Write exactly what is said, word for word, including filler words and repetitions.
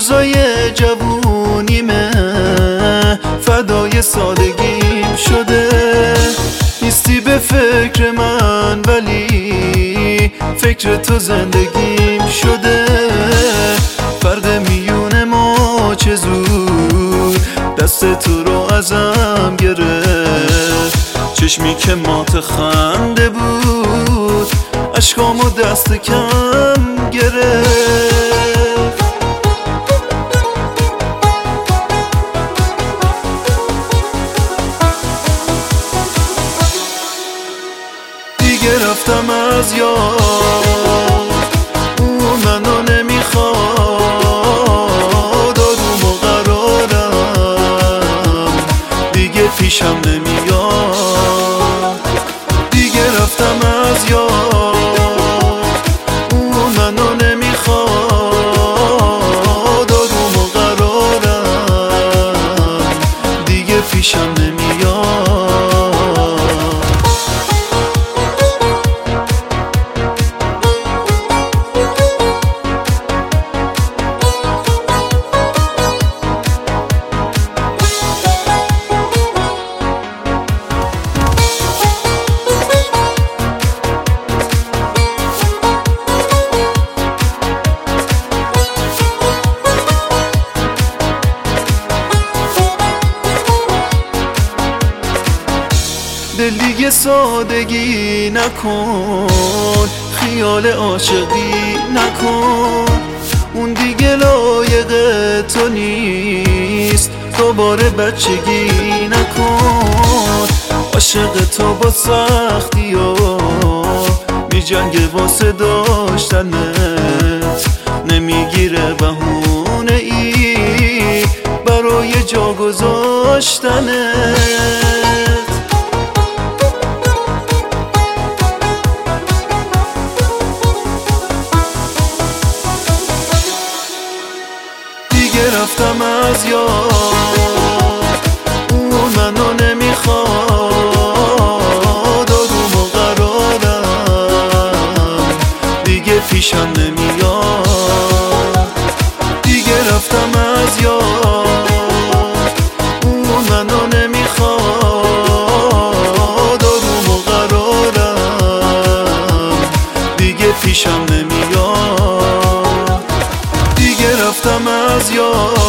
روزای جوونیمه فدای سادگیم شده. نیستی به فکر من ولی فکر تو زندگیم شده. فرق میون ما چه زود دست تو رو ازم گرفت. چشمی که مات خنده بود اشکامو دست کم گرفت. دیگه رفتم از یاد، اون منو نمیخواد. آروم و قرارم دیگه پیشم نمیاد. دیگه رفتم از یاد، اون منو نمیخواد. آروم و قرارم دیگه پیشم نمیاد. دل دیگه سادگی نکن، خیال عاشقی نکن. اون دیگه لایق تو نیست، دوباره بچگی نکن. عاشق تو با سختی ها می جنگه واسه داشتنت، نمیگیره بهونه ای برای جا گذاشتنت. دیگه رفتم از یاد، اون منو نمیخواد. آروم و قرارم دیگه پیشم نمیاد. دیگه رفتم از یاد، اون منو نمیخواد. آروم و قرارم دیگه پیشم نمیاد. دیگه رفتم از یاد.